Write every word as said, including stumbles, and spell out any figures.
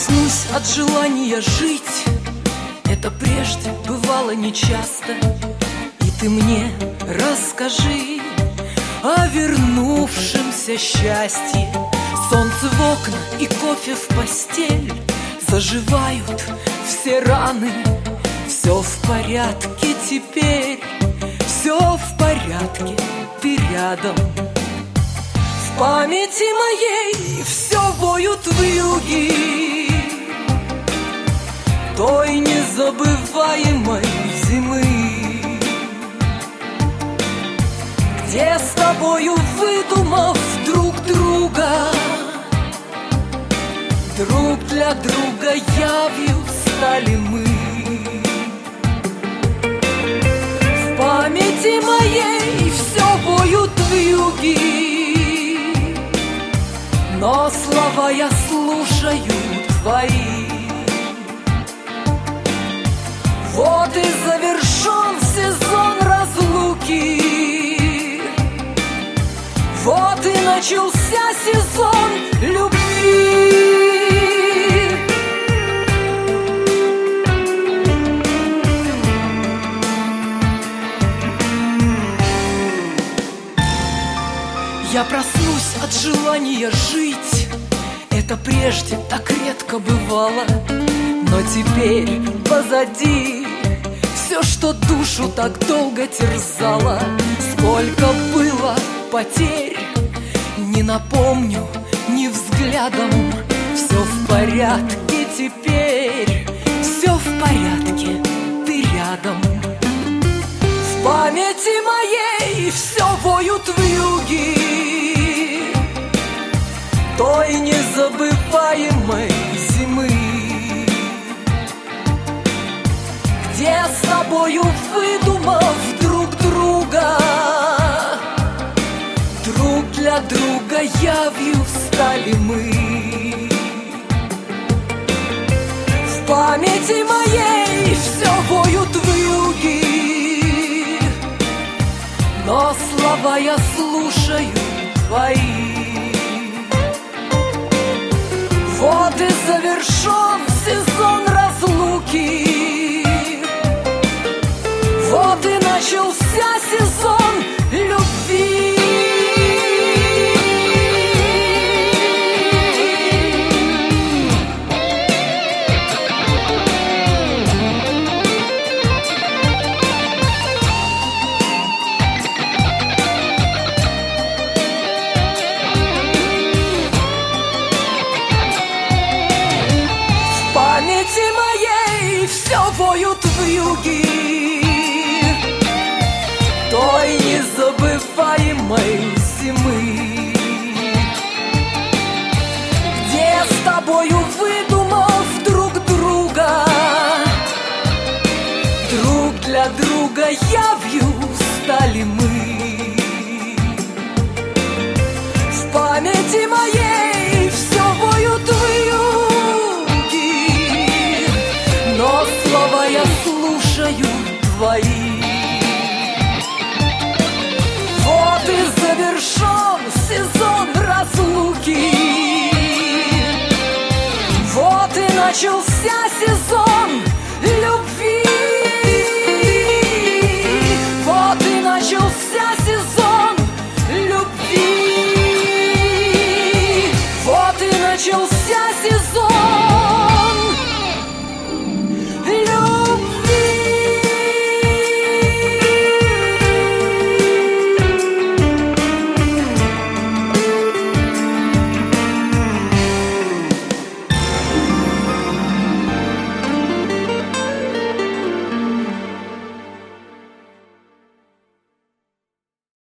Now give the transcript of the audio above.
проснусь от желания жить. Это прежде бывало нечасто. И ты мне расскажи о вернувшемся счастье. Солнце в окна и кофе в постель. Заживают все раны. Все в порядке теперь. Все в порядке, ты рядом. В памяти моей все воют вьюги той незабываемой зимы, где с тобою, выдумав друг друга, друг для друга явью стали мы. В памяти моей все воют вьюги, но слова я слушаю твои. Вот и завершен сезон разлуки. Вот и начался сезон любви. Я проснусь от желания жить. Это прежде так редко бывало, но теперь позади все, что душу так долго терзало. Сколько было потерь, не напомню ни взглядом. Все в порядке теперь, все в порядке, ты рядом. В памяти моей все воют вьюги той незабываемой зимы, где с тобою, выдумав друг друга, друг для друга явью стали мы. В памяти моей все воют вьюги, но слова я слушаю твои. Вот и завершен сезон разлуки. Вот и начался сезон любви. В памяти моей все воют вьюги той незабываемой зимы, где с тобою, выдумав друг друга, друг для друга явью стали мы. В памяти моей все воют вьюги, но слова я слушаю твои. Вот и завершен сезон разлуки. Вот и начался